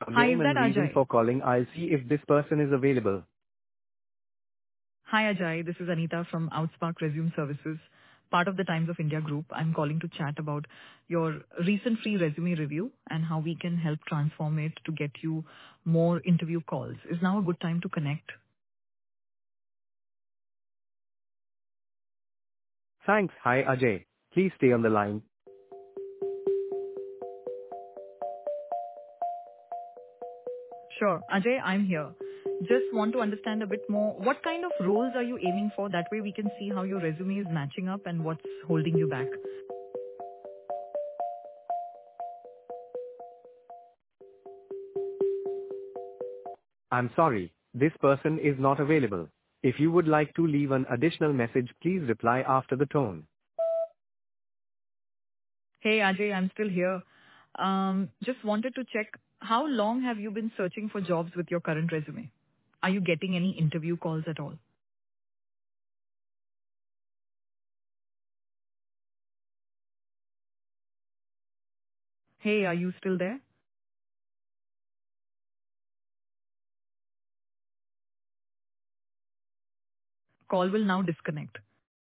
A Hi, name is that and reason Ajay? for calling. I'll see if this person is available. Hi, Ajay. This is Anita from Outspark Resume Services, part of the Times of India group. I'm calling to chat about your recent free resume review and how we can help transform it to get you more interview calls. Is now a good time to connect? Thanks. Hi, Ajay. Please stay on the line. Sure. Ajay, I'm here. Just want to understand a bit more. What kind of roles are you aiming for? That way we can see how your resume is matching up and what's holding you back. I'm sorry. This person is not available. If you would like to leave an additional message, please reply after the tone. Hey, Ajay, I'm still here. Just wanted to check, how long have you been searching for jobs with your current resume? Are you getting any interview calls at all? Hey, are you still there? Call will now disconnect.